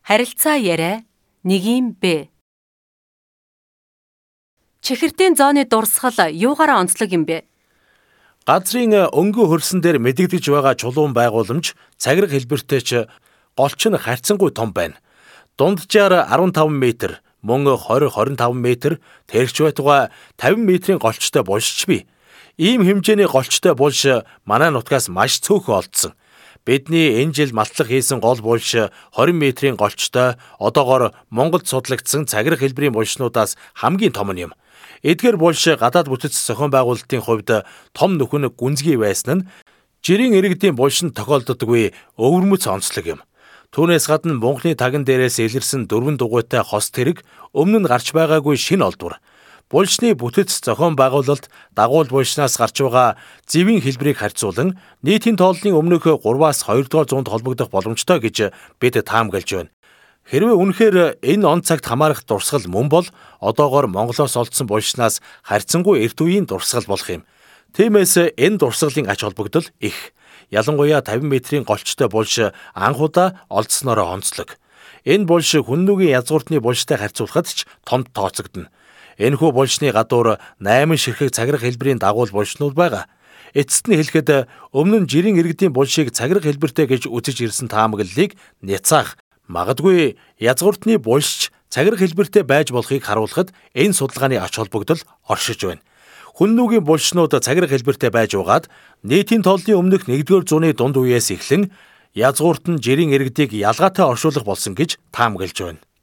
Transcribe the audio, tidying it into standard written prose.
Харилцаа яриа 1Б. Чихэртийн зооны дурсгал юугаараа онцлог юм бэ? Газрын өнгө хөрсөн дээр мэдэгдэж байгаа чулуун байгууламж цагираг хэлбэртэй ч голч нь харьцангуй том байна. Дунджаар 15 м, мөн 20-25 м, тэрч байтугай 50 м-ийн голчтой булшч бий. Ийм хэмжээний голчтой булш манай нутгаас маш цөөхөн олдсон. Бидний энэ жил малтлах хийсэн гол булш 20 м-ийн голчтой одоогоор Монголд судлагдсан цагираг хэлбэрийн булшнуудаас хамгийн том нь юм. Эдгээр булш гадаад бүтэц зохион байгуулалтын хувьд том нөхөн гүнзгий байсан нь жирийн иргэдийн булшинд тохиолддоггүй өвөрмөц онцлог юм. Түүнээс гадна Мунхны таган дээрээс илэрсэн 4 дугуйтай хос тэрэг өмнө нь гарч байгаагүй шинэ олдвор. Булшны бүтэц зохион байгуулалт дагуул булшнаас гарч байгаа зэвийн хэлбэрийг харьцуулан нийтийн тооллын өмнөх 3-аас 2 дугаар зуунд холбогдох боломжтой гэж бид таамаглаж байна. Хэрвээ үнэхээр энэ он цагт хамаарах дурсгал мөн бол одоогоор Монголоос олдсон булшнаас харьцангуй эрт үеийн дурсгал болох юм. Тиймээс энэ дурсгалын ач холбогдол их. Ялангуяа 50 м-ийн голчтой булш анхудаа олдсноороо онцлог. Энэ булш хүннүүгийн язгууртны булштай харьцуулахад ч томд тооцогдно. Энэхүү булшны гадуур 8 ширхэг цагираг хэлбэрийн дагуул булшнууд байгаа. Эцэст нь хэлэхэд өмнө нь жирийн иргэдийн булшийг цагираг хэлбэртэй гэж үзэж ирсэн таамаглалыг няцаах, магадгүй язгууртны булшч цагираг хэлбэртэй байж болохыг харуулахад энэ судалгааны ач холбогдол оршиж байна. Хүннүүгийн булшнууд цагираг хэлбэртэй байж байгаад нийтийн тооллын өмнөх 1-р зууны дунд үеэс эхлэн язгуурт нь жирийн иргэдийг ялгаатай оршуулах болсон гэж таамаглаж байна.